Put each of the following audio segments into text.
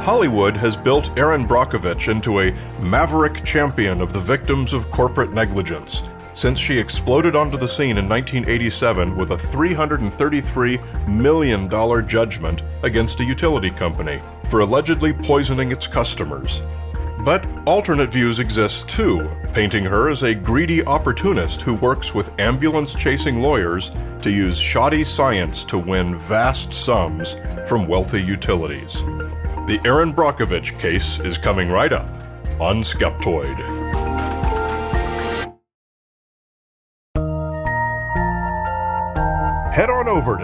Hollywood has built Erin Brockovich into a maverick champion of the victims of corporate negligence, since she exploded onto the scene in 1987 with a $333 million judgment against a utility company for allegedly poisoning its customers. But alternate views exist too, painting her as a greedy opportunist who works with ambulance-chasing lawyers to use shoddy science to win vast sums from wealthy utilities. The Erin Brockovich case is coming right up on Skeptoid. Head on over to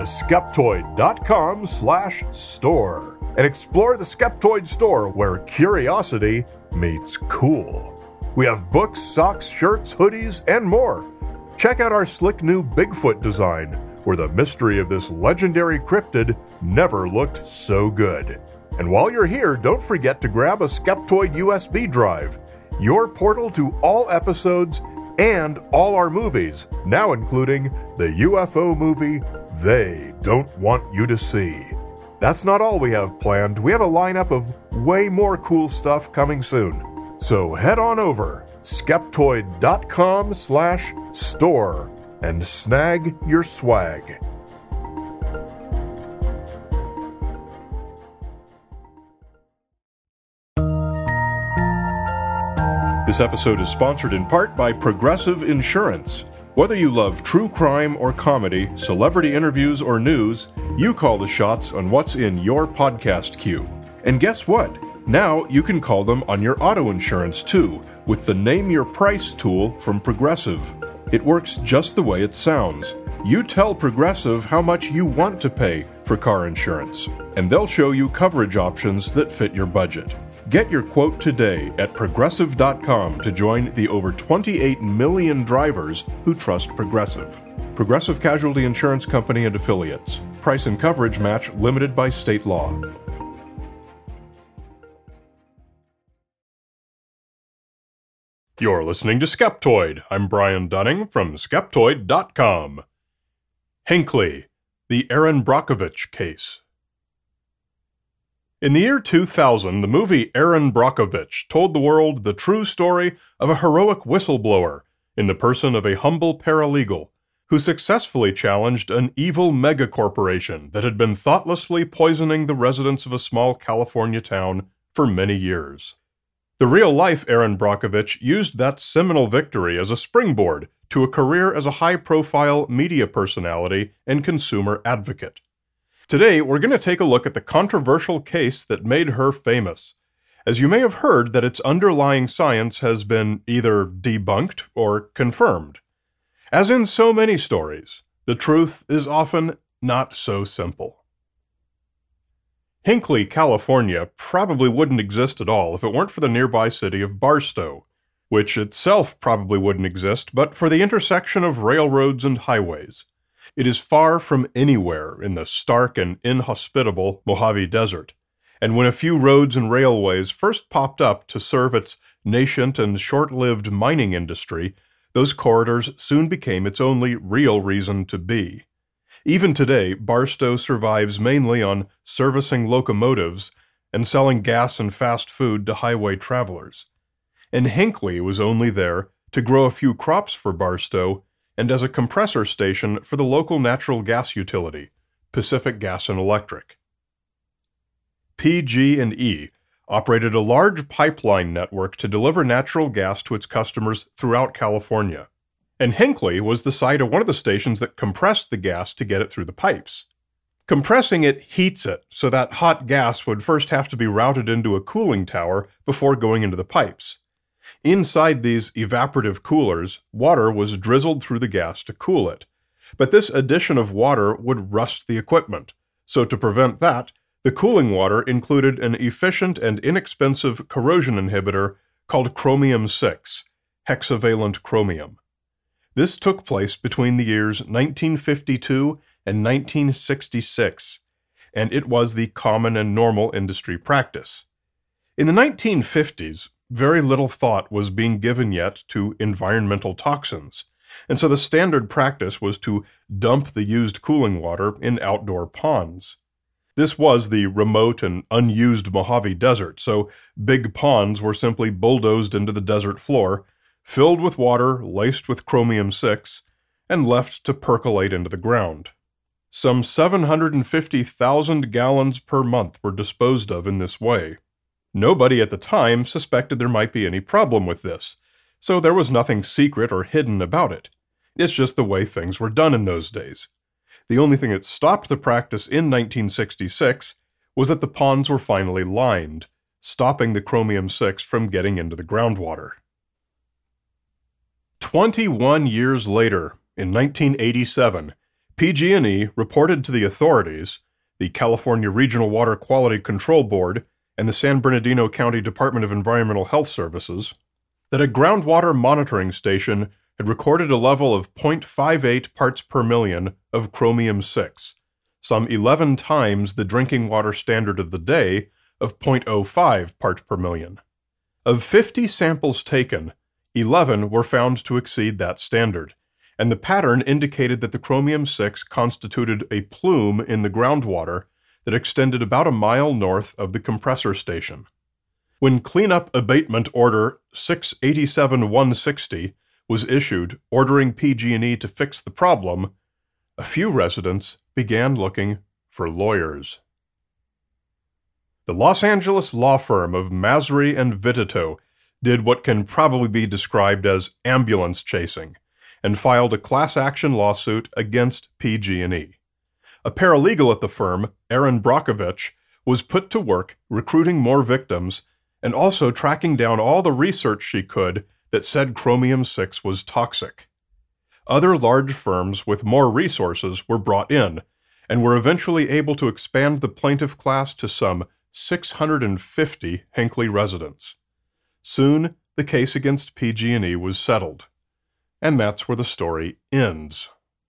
Skeptoid.com/store and explore the Skeptoid store where curiosity meets cool. We have books, socks, shirts, hoodies, and more. Check out our slick new Bigfoot design, where the mystery of this legendary cryptid never looked so good. And while you're here, don't forget to grab a Skeptoid USB drive, your portal to all episodes and all our movies, now including the UFO movie They Don't Want You to See. That's not all we have planned. We have a lineup of way more cool stuff coming soon. So head on over, Skeptoid.com/store, and snag your swag. This episode is sponsored in part by Progressive Insurance. Whether you love true crime or comedy, celebrity interviews or news, you call the shots on what's in your podcast queue. And guess what? Now you can call them on your auto insurance too, with the Name Your Price tool from Progressive. It works just the way it sounds. You tell Progressive how much you want to pay for car insurance, and they'll show you coverage options that fit your budget. Get your quote today at Progressive.com to join the over 28 million drivers who trust Progressive. Progressive Casualty Insurance Company and Affiliates. Price and coverage match limited by state law. You're listening to Skeptoid. I'm Brian Dunning from Skeptoid.com. Hinckley, the Erin Brockovich case. In the year 2000, the movie Erin Brockovich told the world the true story of a heroic whistleblower in the person of a humble paralegal who successfully challenged an evil megacorporation that had been thoughtlessly poisoning the residents of a small California town for many years. The real-life Erin Brockovich used that seminal victory as a springboard to a career as a high-profile media personality and consumer advocate. Today, we're going to take a look at the controversial case that made her famous, as you may have heard that its underlying science has been either debunked or confirmed. As in so many stories, the truth is often not so simple. Hinckley, California probably wouldn't exist at all if it weren't for the nearby city of Barstow, which itself probably wouldn't exist but for the intersection of railroads and highways. It is far from anywhere in the stark and inhospitable Mojave Desert, and when a few roads and railways first popped up to serve its nascent and short-lived mining industry, those corridors soon became its only real reason to be. Even today, Barstow survives mainly on servicing locomotives and selling gas and fast food to highway travelers. And Hinckley was only there to grow a few crops for Barstow and as a compressor station for the local natural gas utility, Pacific Gas and Electric. PG&E operated a large pipeline network to deliver natural gas to its customers throughout California, and Hinckley was the site of one of the stations that compressed the gas to get it through the pipes. Compressing it heats it, so that hot gas would first have to be routed into a cooling tower before going into the pipes. Inside these evaporative coolers, water was drizzled through the gas to cool it. But this addition of water would rust the equipment, so to prevent that, the cooling water included an efficient and inexpensive corrosion inhibitor called chromium-6, hexavalent chromium. This took place between the years 1952 and 1966, and it was the common and normal industry practice. In the 1950s, very little thought was being given yet to environmental toxins, and so the standard practice was to dump the used cooling water in outdoor ponds. This was the remote and unused Mojave Desert, so big ponds were simply bulldozed into the desert floor, filled with water laced with chromium-6, and left to percolate into the ground. Some 750,000 gallons per month were disposed of in this way. Nobody at the time suspected there might be any problem with this, so there was nothing secret or hidden about it. It's just the way things were done in those days. The only thing that stopped the practice in 1966 was that the ponds were finally lined, stopping the chromium-6 from getting into the groundwater. 21 years later, in 1987, PG&E reported to the authorities, the California Regional Water Quality Control Board, and the San Bernardino County Department of Environmental Health Services, that a groundwater monitoring station had recorded a level of 0.58 parts per million of chromium-6, some 11 times the drinking water standard of the day of 0.05 parts per million. Of 50 samples taken, 11 were found to exceed that standard, and the pattern indicated that the chromium-6 constituted a plume in the groundwater that extended about a mile north of the compressor station. When Cleanup Abatement Order 687-160 was issued ordering PG&E to fix the problem, a few residents began looking for lawyers. The Los Angeles law firm of Masri and Vitito did what can probably be described as ambulance chasing, and filed a class action lawsuit against PG&E. A paralegal at the firm, Erin Brockovich, was put to work recruiting more victims and also tracking down all the research she could that said chromium-6 was toxic. Other large firms with more resources were brought in and were eventually able to expand the plaintiff class to some 650 Hinckley residents. Soon, the case against PG&E was settled. And that's where the story ends.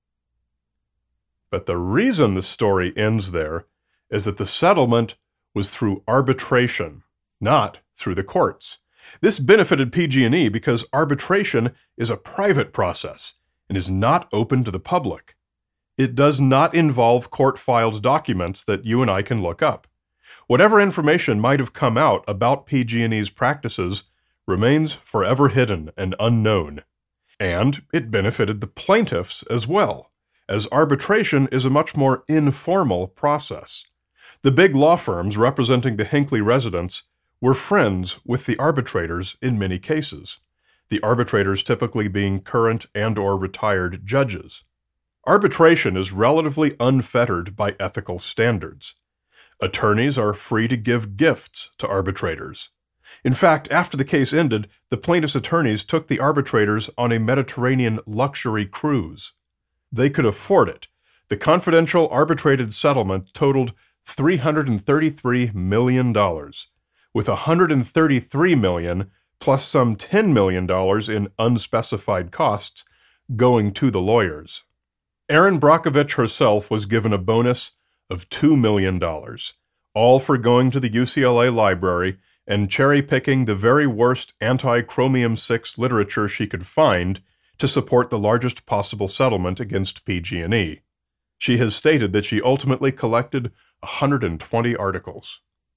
But the reason the story ends there is that the settlement was through arbitration, not through the courts. This benefited PG&E because arbitration is a private process and is not open to the public. It does not involve court-filed documents that you and I can look up. Whatever information might have come out about PG&E's practices remains forever hidden and unknown. And it benefited the plaintiffs as well, as arbitration is a much more informal process. The big law firms representing the Hinckley residents were friends with the arbitrators in many cases, the arbitrators typically being current and/or retired judges. Arbitration is relatively unfettered by ethical standards. Attorneys are free to give gifts to arbitrators. In fact, after the case ended, the plaintiffs' attorneys took the arbitrators on a Mediterranean luxury cruise. They could afford it. The confidential arbitrated settlement totaled $333 million, with $133 million plus some $10 million in unspecified costs going to the lawyers. Erin Brockovich herself was given a bonus of $2 million, all for going to the UCLA library and cherry-picking the very worst anti-chromium-6 literature she could find to support the largest possible settlement against PG&E. She has stated that she ultimately collected 120 articles.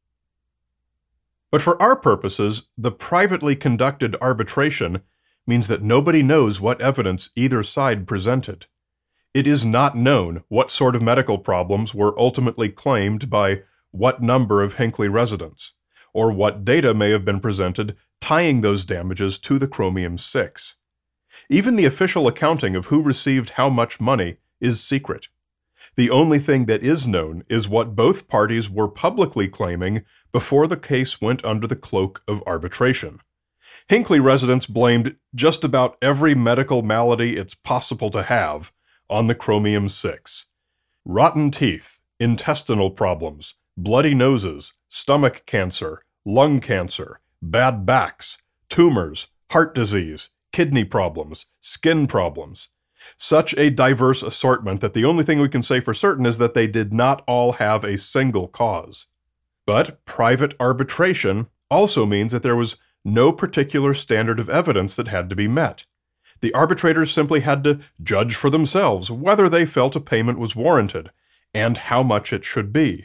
But for our purposes, the privately conducted arbitration means that nobody knows what evidence either side presented. It is not known what sort of medical problems were ultimately claimed by what number of Hinckley residents, or what data may have been presented tying those damages to the chromium-6. Even the official accounting of who received how much money is secret. The only thing that is known is what both parties were publicly claiming before the case went under the cloak of arbitration. Hinckley residents blamed just about every medical malady it's possible to have on the chromium-6. Rotten teeth, intestinal problems, bloody noses, stomach cancer, lung cancer, bad backs, tumors, heart disease, kidney problems, skin problems. Such a diverse assortment that the only thing we can say for certain is that they did not all have a single cause. But private arbitration also means that there was no particular standard of evidence that had to be met. The arbitrators simply had to judge for themselves whether they felt a payment was warranted and how much it should be.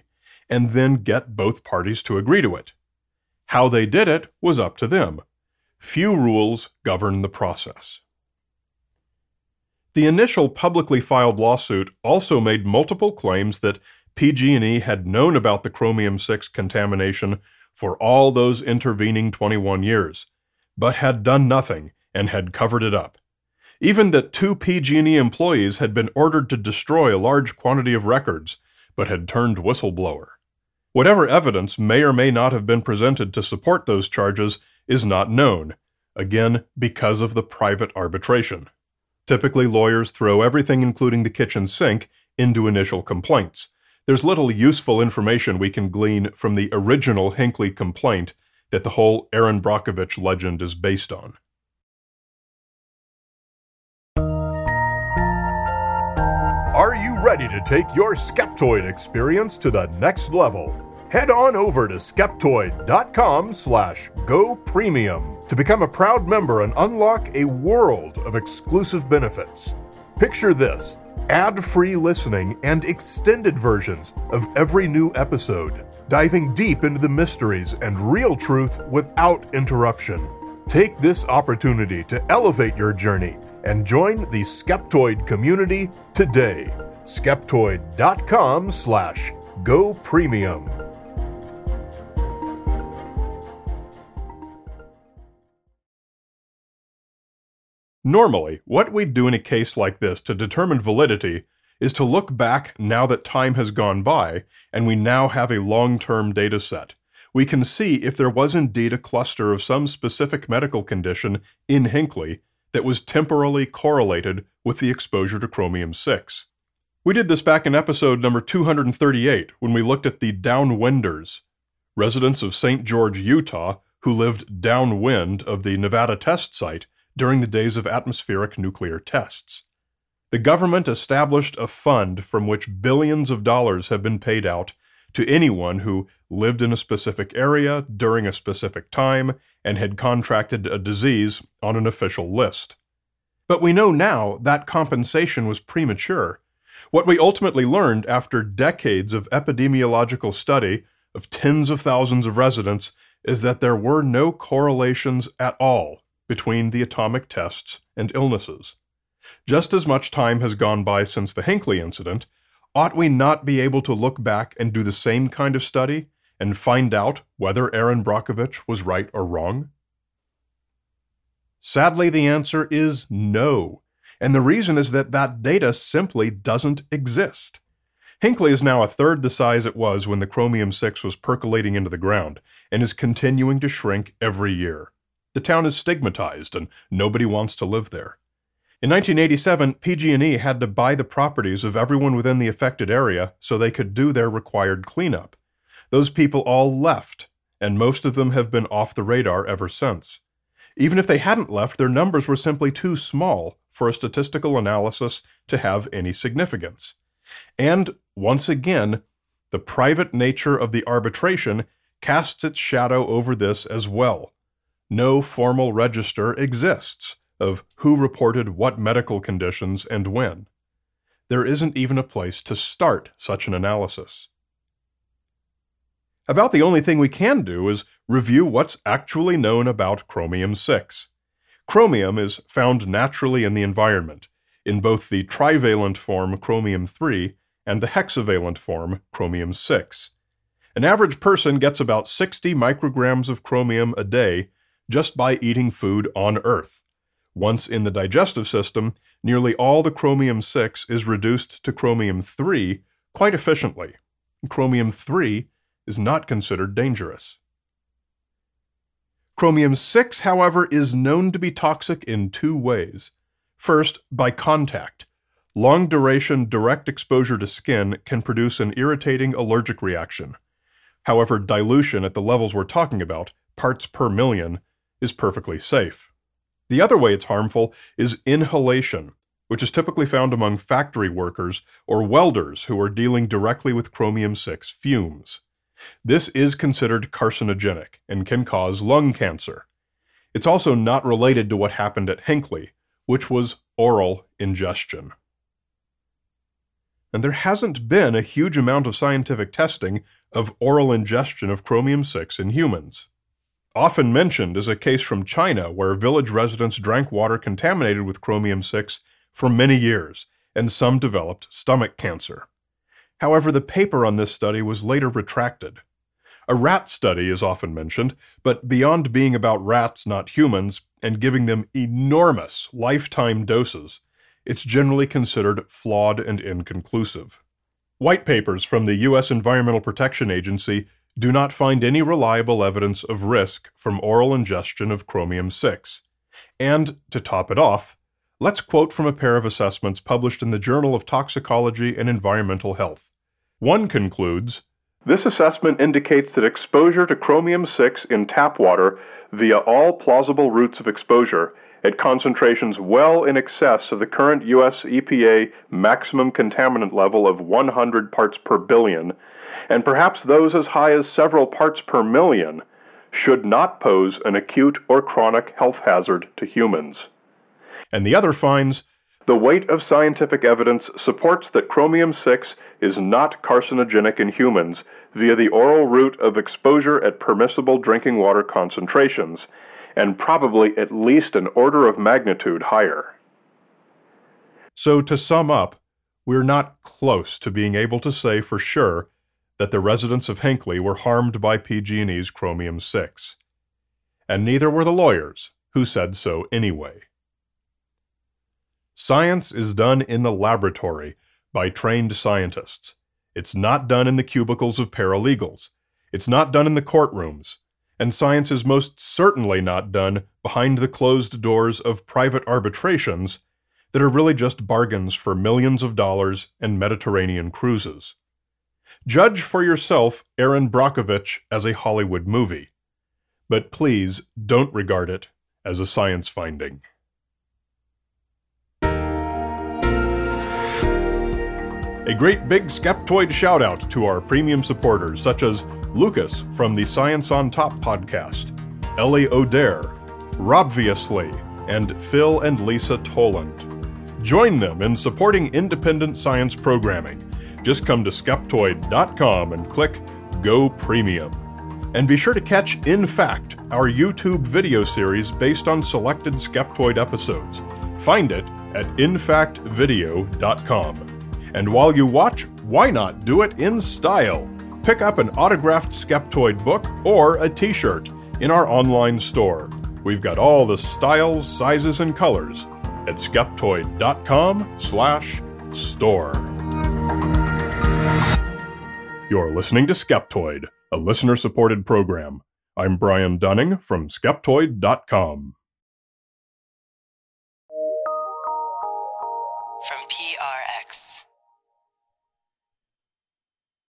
and then get both parties to agree to it. How they did it was up to them. Few rules govern the process. The initial publicly filed lawsuit also made multiple claims that PG&E had known about the chromium-6 contamination for all those intervening 21 years, but had done nothing and had covered it up. Even that 2 PG&E employees had been ordered to destroy a large quantity of records, but had turned whistleblower. Whatever evidence may or may not have been presented to support those charges is not known, again because of the private arbitration. Typically, lawyers throw everything, including the kitchen sink, into initial complaints. There's little useful information we can glean from the original Hinckley complaint that the whole Erin Brockovich legend is based on. Are you ready to take your Skeptoid experience to the next level? Head on over to skeptoid.com/GoPremium to become a proud member and unlock a world of exclusive benefits. Picture this: ad-free listening and extended versions of every new episode, diving deep into the mysteries and real truth without interruption. Take this opportunity to elevate your journey and join the Skeptoid community today. Skeptoid.com/GoPremium. Normally, what we'd do in a case like this to determine validity is to look back now that time has gone by and we now have a long-term data set. We can see if there was indeed a cluster of some specific medical condition in Hinckley that was temporally correlated with the exposure to chromium-6. We did this back in episode number 238 when we looked at the downwinders, residents of St. George, Utah, who lived downwind of the Nevada test site during the days of atmospheric nuclear tests. The government established a fund from which billions of dollars have been paid out to anyone who lived in a specific area during a specific time and had contracted a disease on an official list. But we know now that compensation was premature. What we ultimately learned after decades of epidemiological study of tens of thousands of residents is that there were no correlations at all between the atomic tests and illnesses. Just as much time has gone by since the Hinckley incident, ought we not be able to look back and do the same kind of study and find out whether Erin Brockovich was right or wrong? Sadly, the answer is no, and the reason is that data simply doesn't exist. Hinckley is now a third the size it was when the chromium-6 was percolating into the ground, and is continuing to shrink every year. The town is stigmatized, and nobody wants to live there. In 1987, PG&E had to buy the properties of everyone within the affected area so they could do their required cleanup. Those people all left, and most of them have been off the radar ever since. Even if they hadn't left, their numbers were simply too small for a statistical analysis to have any significance. And, once again, the private nature of the arbitration casts its shadow over this as well. No formal register exists of who reported what medical conditions and when. There isn't even a place to start such an analysis. About the only thing we can do is review what's actually known about chromium-6. Chromium is found naturally in the environment, in both the trivalent form chromium-3 and the hexavalent form chromium-6. An average person gets about 60 micrograms of chromium a day just by eating food on Earth. Once in the digestive system, nearly all the chromium-6 is reduced to chromium-3 quite efficiently. Chromium-3 is not considered dangerous. Chromium-6, however, is known to be toxic in 2 ways. First, by contact. Long-duration direct exposure to skin can produce an irritating allergic reaction. However, dilution at the levels we're talking about, parts per million, is perfectly safe. The other way it's harmful is inhalation, which is typically found among factory workers or welders who are dealing directly with chromium-6 fumes. This is considered carcinogenic and can cause lung cancer. It's also not related to what happened at Hinckley, which was oral ingestion. and there hasn't been a huge amount of scientific testing of oral ingestion of chromium-6 in humans. Often mentioned is a case from China where village residents drank water contaminated with chromium-6 for many years, and some developed stomach cancer. However, the paper on this study was later retracted. A rat study is often mentioned, but beyond being about rats, not humans, and giving them enormous lifetime doses, it's generally considered flawed and inconclusive. White papers from the U.S. Environmental Protection Agency do not find any reliable evidence of risk from oral ingestion of chromium-6. And, to top it off, let's quote from a pair of assessments published in the Journal of Toxicology and Environmental Health. One concludes, "This assessment indicates that exposure to chromium-6 in tap water via all plausible routes of exposure at concentrations well in excess of the current U.S. EPA maximum contaminant level of 100 parts per billion, and perhaps those as high as several parts per million, should not pose an acute or chronic health hazard to humans." And the other finds, "The weight of scientific evidence supports that chromium-6 is not carcinogenic in humans via the oral route of exposure at permissible drinking water concentrations, and probably at least an order of magnitude higher." So to sum up, we're not close to being able to say for sure that the residents of Hinckley were harmed by PG&E's chromium-6. And neither were the lawyers, who said so anyway. Science is done in the laboratory by trained scientists. It's not done in the cubicles of paralegals. It's not done in the courtrooms. And science is most certainly not done behind the closed doors of private arbitrations that are really just bargains for millions of dollars and Mediterranean cruises. Judge for yourself Erin Brockovich as a Hollywood movie, but please don't regard it as a science finding. A great big Skeptoid shout-out to our premium supporters, such as Lucas from the Science on Top podcast, Ellie O'Dare, Robviously, and Phil and Lisa Toland. Join them in supporting independent science programming. Just come to Skeptoid.com and click Go Premium. And be sure to catch In Fact, our YouTube video series based on selected Skeptoid episodes. Find it at infactvideo.com. And while you watch, why not do it in style? Pick up an autographed Skeptoid book or a t-shirt in our online store. We've got all the styles, sizes, and colors at skeptoid.com/store. You're listening to Skeptoid, a listener-supported program. I'm Brian Dunning from Skeptoid.com. From PRX.